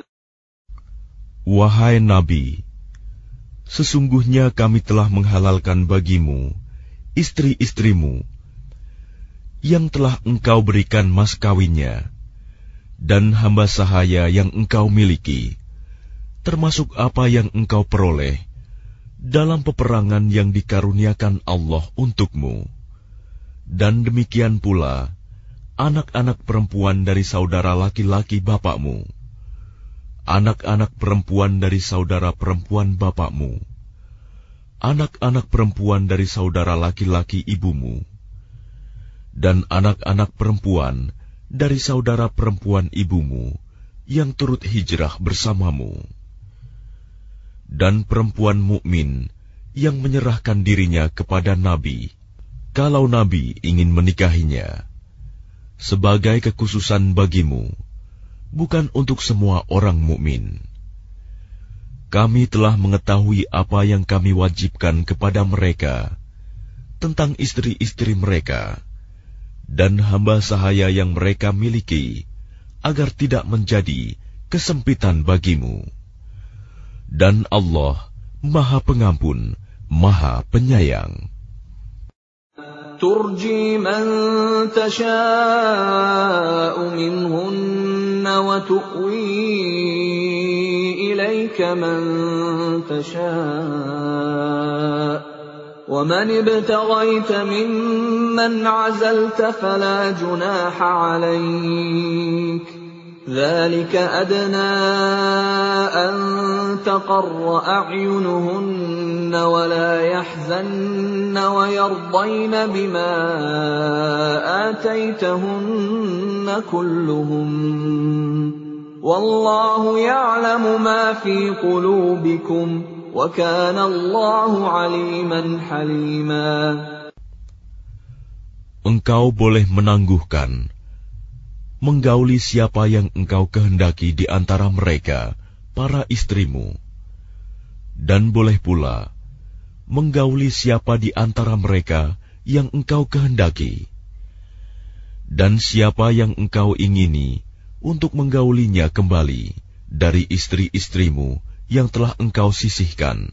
Wahai Nabi, sesungguhnya kami telah menghalalkan bagimu istri-istrimu yang telah engkau berikan mas kawinnya dan hamba sahaya yang engkau miliki, termasuk apa yang engkau peroleh dalam peperangan yang dikaruniakan Allah untukmu, dan demikian pula anak-anak perempuan dari saudara laki-laki bapakmu, anak-anak perempuan dari saudara perempuan bapakmu, anak-anak perempuan dari saudara laki-laki ibumu, dan anak-anak perempuan dari saudara perempuan ibumu yang turut hijrah bersamamu, dan perempuan mukmin yang menyerahkan dirinya kepada Nabi, kalau Nabi ingin menikahinya, sebagai kekhususan bagimu, bukan untuk semua orang mukmin. Kami telah mengetahui apa yang kami wajibkan kepada mereka tentang istri-istri mereka dan hamba sahaya yang mereka miliki, agar tidak menjadi kesempitan bagimu. Dan Allah Maha Pengampun, Maha Penyayang. ترجي من تشاء منهن وتؤوي إليك من تشاء ومن ابتغيت ممن عزلت فلا جناح عليك ذلك أدنى أن تقر أعينهن ولا يحزن ويرضين بما آتيتهن كلهم والله يعلم ما في قلوبكم وكان الله عليما حليما. Engkau boleh menangguhkan, menggauli siapa yang engkau kehendaki di antara mereka, para istrimu, dan boleh pula menggauli siapa di antara mereka yang engkau kehendaki, dan siapa yang engkau ingini untuk menggaulinya kembali dari istri-istrimu yang telah engkau sisihkan.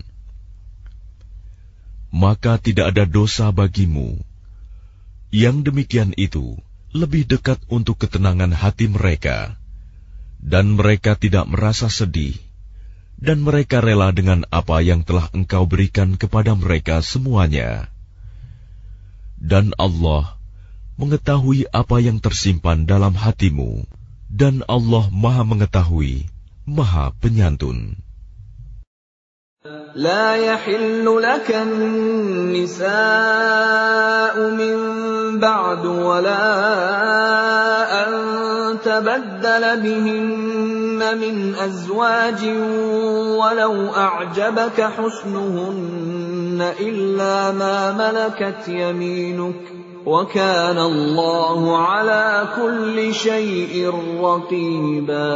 Maka tidak ada dosa bagimu. Yang demikian itu lebih dekat untuk ketenangan hati mereka, dan mereka tidak merasa sedih, dan mereka rela dengan apa yang telah engkau berikan kepada mereka semuanya. Dan Allah mengetahui apa yang tersimpan dalam hatimu, dan Allah Maha Mengetahui, Maha Penyantun. لا يحل لك النساء من بعد ولا أن تبدل بهن من أزواج ولو أعجبك حسنهن إلا ما ملكت يمينك وكان الله على كل شيء رقيبا.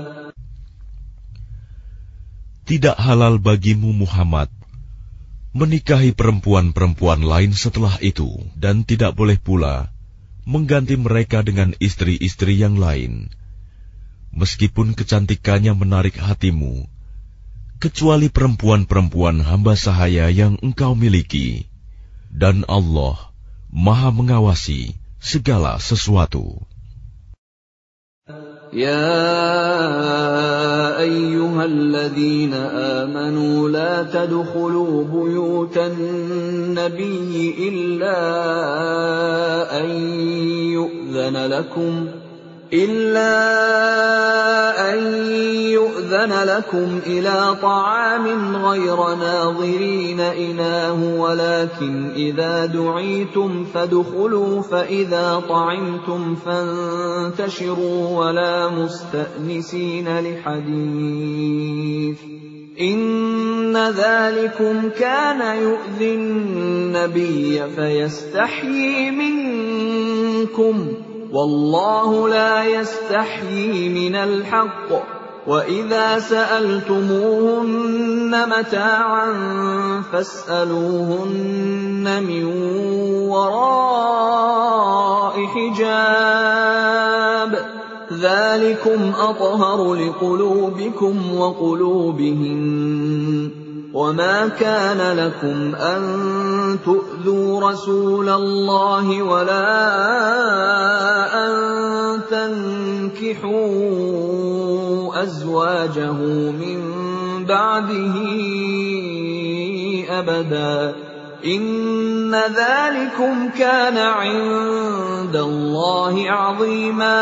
Tidak halal bagimu Muhammad menikahi perempuan-perempuan lain setelah itu, dan tidak boleh pula mengganti mereka dengan istri-istri yang lain, meskipun kecantikannya menarik hatimu, kecuali perempuan-perempuan hamba sahaya yang engkau miliki, dan Allah Maha mengawasi segala sesuatu. يا أيها الذين آمنوا لا تدخلوا بيوت النبي إلا أن يؤذن لكم إلى طعام غير ناظرين إناه ولكن إذا دعيتم فادخلوا فإذا طعمتم فانتشروا ولا مستأنسين لحديث إن ذلكم كان يؤذي النبي فيستحيي منكم والله لا يستحيي من الحق وإذا سألتموهن متاعا فاسألوهن من وراء حجاب ذلكم أطهر لقلوبكم وقلوبهن وما كان لكم أن تؤذوا رسول الله ولا أن تنكحوا أزواجه من بعده أبدا إن ذلكم كان عند الله عظيما.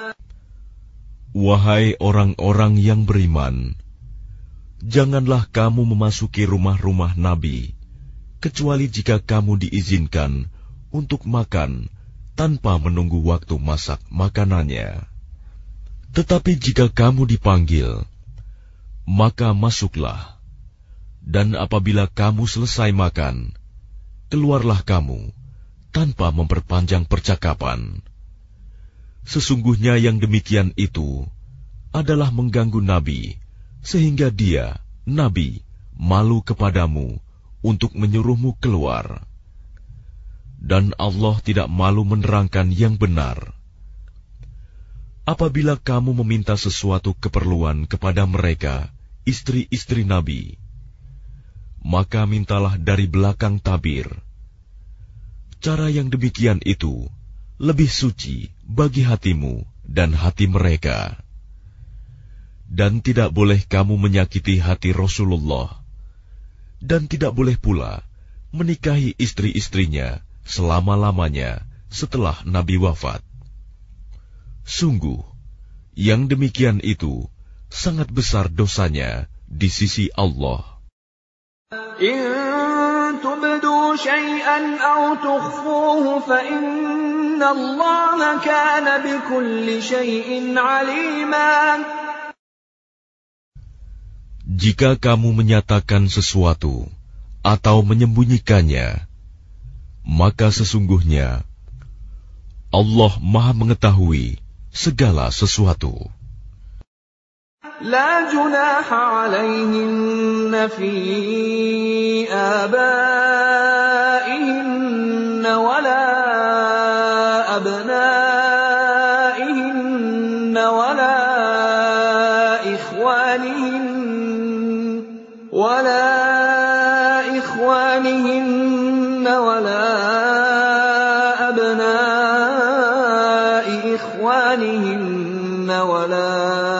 Wahai orang-orang yang beriman, janganlah kamu memasuki rumah-rumah Nabi, kecuali jika kamu diizinkan untuk makan tanpa menunggu waktu masak makanannya. Tetapi jika kamu dipanggil, maka masuklah, dan apabila kamu selesai makan, keluarlah kamu tanpa memperpanjang percakapan. Sesungguhnya yang demikian itu adalah mengganggu Nabi, sehingga dia, Nabi, malu kepadamu untuk menyuruhmu keluar. Dan Allah tidak malu menerangkan yang benar. Apabila kamu meminta sesuatu keperluan kepada mereka, istri-istri Nabi, maka mintalah dari belakang tabir. Cara yang demikian itu lebih suci bagi hatimu dan hati mereka. Dan tidak boleh kamu menyakiti hati Rasulullah, dan tidak boleh pula menikahi istri-istrinya selama-lamanya setelah Nabi wafat. Sungguh, yang demikian itu sangat besar dosanya di sisi Allah. In tubdu syai'an aw tukhfuhu fa inna Allaha kana bikulli syai'in 'alima. Jika kamu menyatakan sesuatu atau menyembunyikannya, maka sesungguhnya Allah Maha mengetahui segala sesuatu. La junaha 'alayhinna fi abaihinna wala abnaihinna wala ikhwanihinna wala abnai ikhwanihinna wala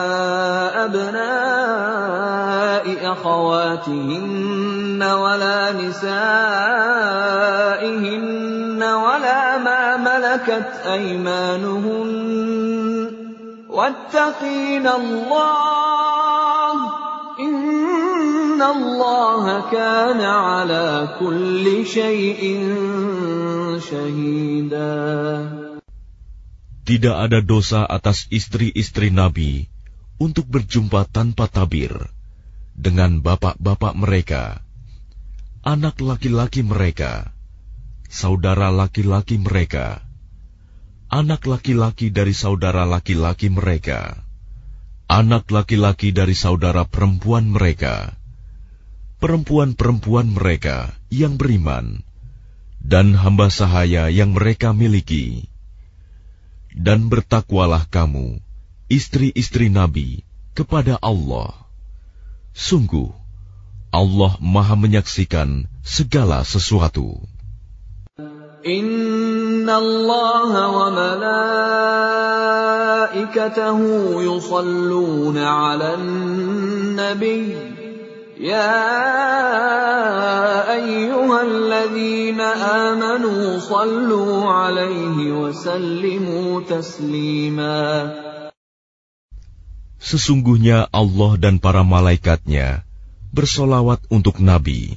abnai akhawatihinna wala nisaihinna wala ma malakat aymanuhunna wattaqina Allah inna Allah kana ala kulli syai'in syahida. Tidak ada dosa atas istri-istri Nabi untuk berjumpa tanpa tabir dengan bapak-bapak mereka, anak laki-laki mereka, saudara laki-laki mereka, anak laki-laki dari saudara laki-laki mereka, anak laki-laki dari saudara perempuan mereka, perempuan-perempuan mereka yang beriman, dan hamba sahaya yang mereka miliki. Dan bertakwalah kamu, istri-istri Nabi, kepada Allah. Sungguh, Allah Maha menyaksikan segala sesuatu. Innallaha wa malaikatahu yusalluna 'alan nabiy ya ayyuhalladzina amanu sallu 'alaihi wa sallimu taslima. Sesungguhnya Allah dan para malaikatnya bersolawat untuk Nabi.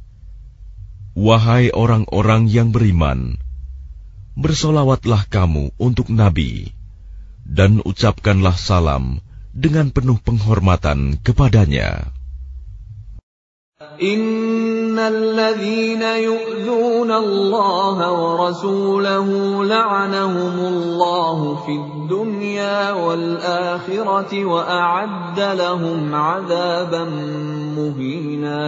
Wahai orang-orang yang beriman, bersolawatlah kamu untuk Nabi, dan ucapkanlah salam dengan penuh penghormatan kepadanya. Innalladzina yu'dzuna Allah wa rasulahu la'anahumullahu fid dunya wal akhirati wa a'adda lahum 'adzaban muhina.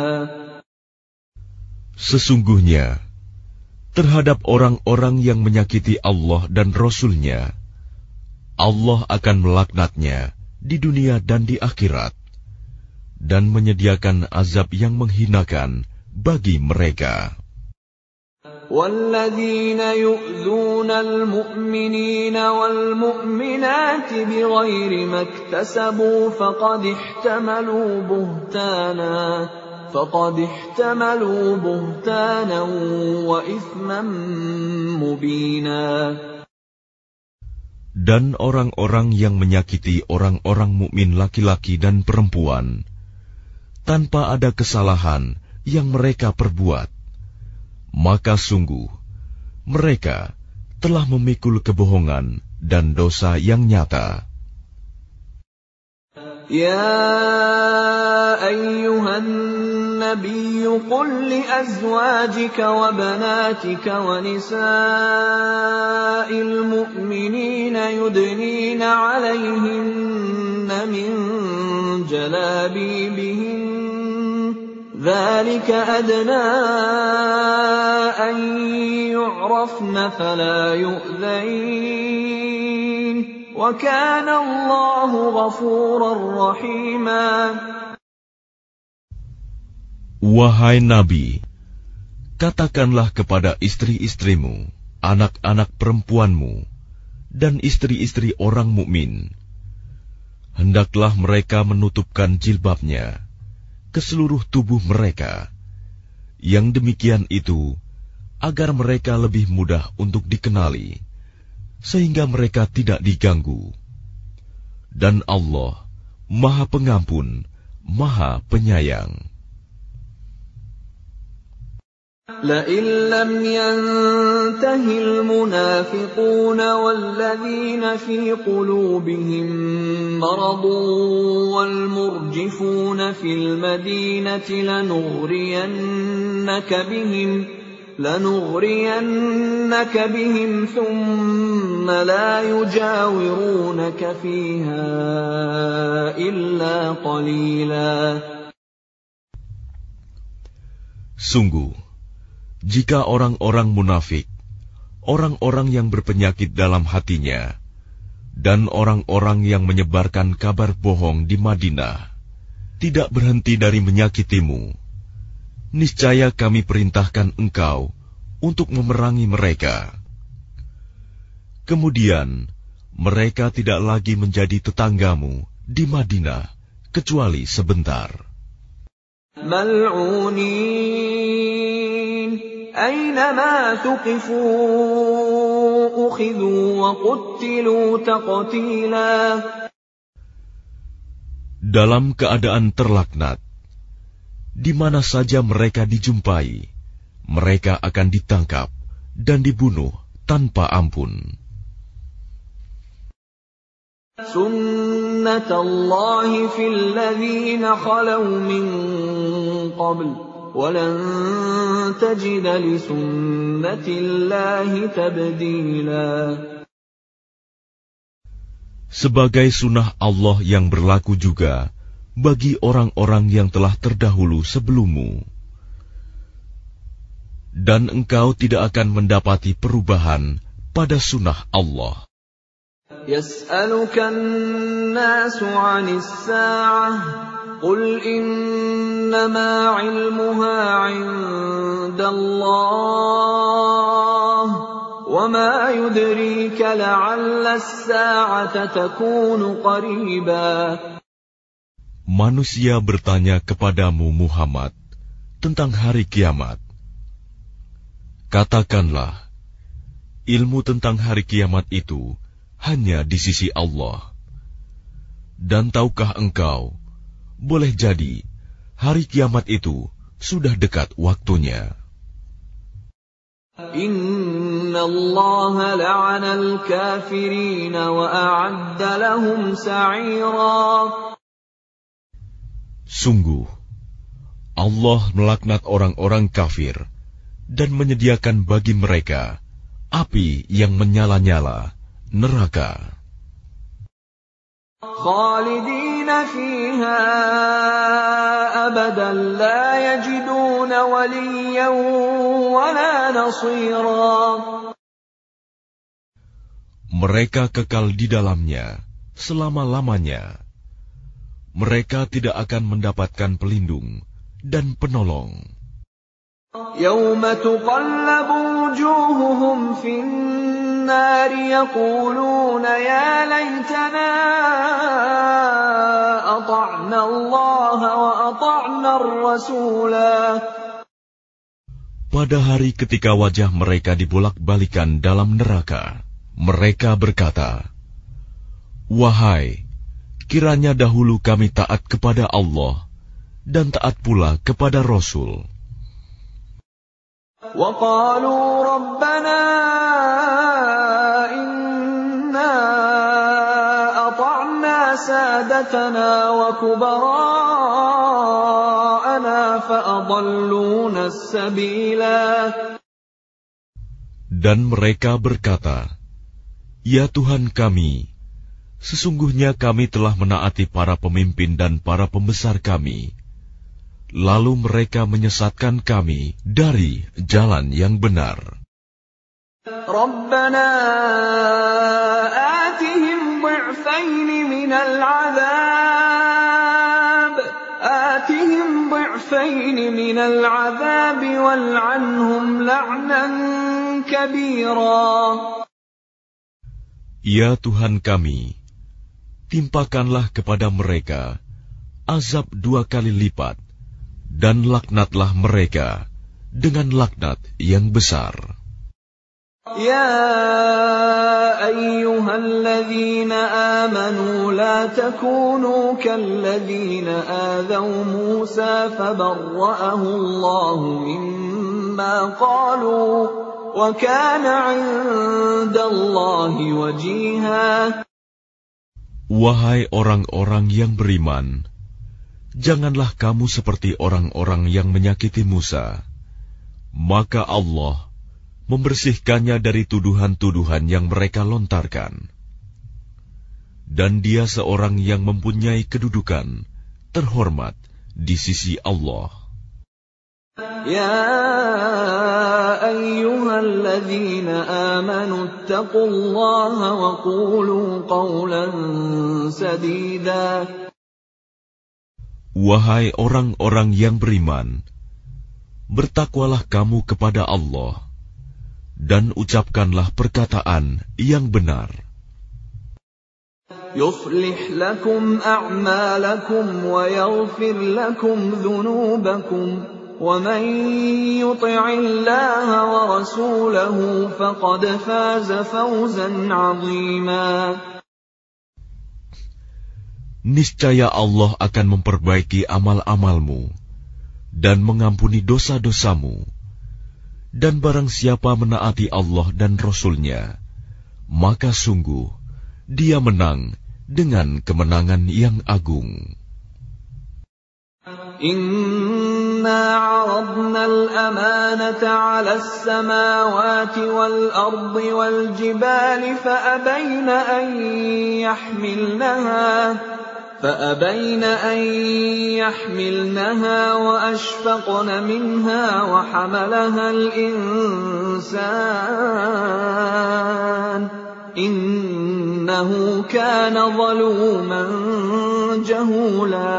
Sesungguhnya, terhadap orang-orang yang menyakiti Allah dan Rasul-Nya, Allah akan melaknatnya di dunia dan di akhirat, dan menyediakan azab yang menghinakan bagi mereka. وَالَّذِينَ يُؤْذُونَ الْمُؤْمِنِينَ وَالْمُؤْمِنَاتِ بِغَيْرِ مَا اكْتَسَبُوا فَقَدِ احْتَمَلُوا بُهْتَانًا وَإِثْمًا مُبِينًا. Dan orang-orang yang menyakiti orang-orang mukmin laki-laki dan perempuan tanpa ada kesalahan yang mereka perbuat, maka sungguh mereka telah memikul kebohongan dan dosa yang nyata. Ya ayyuhan nabiyyu qul li azwajika wa banatika wa nisa'il mu'minina yudnina 'alayhinna min jalabibihin dhalika adna an yu'rafna fala yu'dhain wa kana Allahu ghafurar rahima. Wahai Nabi, katakanlah kepada istri-istrimu, anak-anak perempuanmu, dan istri-istri orang mukmin, hendaklah mereka menutupkan jilbabnya ke seluruh tubuh mereka. Yang demikian itu agar mereka lebih mudah untuk dikenali, sehingga mereka tidak diganggu. Dan Allah Maha Pengampun, Maha Penyayang. لئن لم ينته المنافقون والذين في قلوبهم مرض والمرجفون في المدينة لنغرينك بهم ثم لا يجاورونك فيها إلا قليلا. Sungguh, jika orang-orang munafik, orang-orang yang berpenyakit dalam hatinya, dan orang-orang yang menyebarkan kabar bohong di Madinah, tidak berhenti dari menyakitimu, niscaya kami perintahkan engkau untuk memerangi mereka. Kemudian, mereka tidak lagi menjadi tetanggamu di Madinah, kecuali sebentar. ملعونين أينما ثقفوا أخذوا وقتلوا تقتيلا. Dalam keadaan terlaknat, di mana saja mereka dijumpai, mereka akan ditangkap dan dibunuh tanpa ampun. Sunnatullahi fil ladzina khalau min qabl walan tajida li sunnatillahi tabdila. Sebagai sunnah Allah yang berlaku juga bagi orang-orang yang telah terdahulu sebelummu. Dan engkau tidak akan mendapati perubahan pada sunnah Allah. Yas'aluka an-nasu 'anis sa'ah qul innama 'ilmuha 'indallah wa وَمَا يُدْرِيكَ لَعَلَّ السَّاعَةَ تَكُونُ قَرِيبًا. Manusia bertanya kepadamu Muhammad tentang hari kiamat. Katakanlah, ilmu tentang hari kiamat itu hanya di sisi Allah. Dan tahukah engkau, boleh jadi hari kiamat itu sudah dekat waktunya. Inna Allah la'ana al-kafirin wa a'adda lahum sa'ira. Sungguh, Allah melaknat orang-orang kafir dan menyediakan bagi mereka api yang menyala-nyala, neraka. Khalidina fiha abadan la yajiduna waliyan wala nasira. Mereka kekal di dalamnya selama-lamanya. Mereka tidak akan mendapatkan pelindung dan penolong. Yawma tuqallabu wujuhuhum fin nari yaquluna ya laytana ata'na Allah wa ata'na ar-rasula. Pada hari ketika wajah mereka dibolak-balikan dalam neraka, mereka berkata, "Wahai, kiranya dahulu kami taat kepada Allah dan taat pula kepada Rasul." وَقَالُوا رَبَّنَا إِنَّا أَطَعْنَا سَادَتَنَا وَكُبَرَاءَنَا فَأَضَلُّونَا السَّبِيلَا. Dan mereka berkata, "Ya Tuhan kami, sesungguhnya kami telah menaati para pemimpin dan para pembesar kami, lalu mereka menyesatkan kami dari jalan yang benar." Rabbana atihim ضعفين من العذاب والعنهم لعنا كبيرا. Ya Tuhan kami, timpakanlah kepada mereka azab 2 kali lipat, dan laknatlah mereka dengan laknat yang besar. Ya ayyuhalladzina amanu la takunu kalladzina adaw Musa fabarra'ahu Allahu mimma qalu wa kana 'indallahi wajiha. Wahai orang-orang yang beriman, janganlah kamu seperti orang-orang yang menyakiti Musa. Maka Allah membersihkannya dari tuduhan-tuduhan yang mereka lontarkan. Dan dia seorang yang mempunyai kedudukan terhormat di sisi Allah. Ya ayyuhalladzina amanu ittaqullaha wa qulu qawlan sadida. Wahai orang-orang yang beriman, bertakwalah kamu kepada Allah, dan ucapkanlah perkataan yang benar. Yuslih lakum a'malakum wa yaghfir lakum dhunubakum, wa man yuti'illaha wa rasulahu faqad faza fawzan 'azima. Niscaya Allah akan memperbaiki amal-amalmu dan mengampuni dosa-dosamu. Dan barang siapa menaati Allah dan Rasul-Nya, maka sungguh dia menang dengan kemenangan yang agung. Inna 'aradna al-amanata 'ala as-samawati wal-ardi wal-jibali فأبين أن يحملنها وأشفقن منها وحملها الإنسان إنه كان ظلوما جهولا.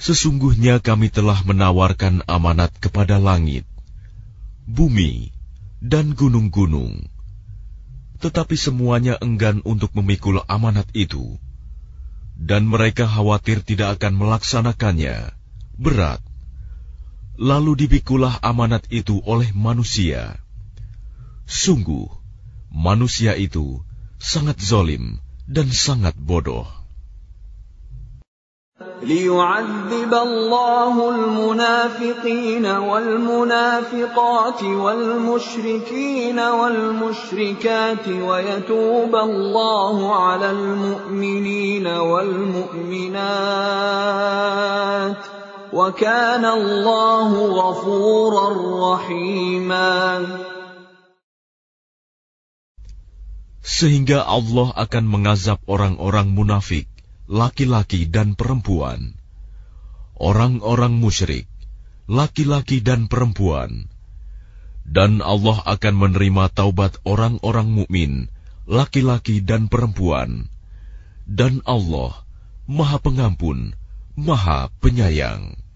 Sesungguhnya kami telah menawarkan amanat kepada langit, bumi, dan gunung-gunung. Tetapi semuanya enggan untuk memikul amanat itu, dan mereka khawatir tidak akan melaksanakannya, berat. Lalu dipikulah amanat itu oleh manusia. Sungguh, manusia itu sangat zalim dan sangat bodoh. ليعذب الله المنافقين والمنافقات والمشركين والمشركات ويتوب الله على المؤمنين والمؤمنات وكان الله غفورا رحيما. Sehingga Allah akan mengazab orang-orang munafik, laki-laki dan perempuan, orang-orang musyrik, laki-laki dan perempuan, dan Allah akan menerima taubat orang-orang mukmin, laki-laki dan perempuan, dan Allah Maha Pengampun, Maha Penyayang.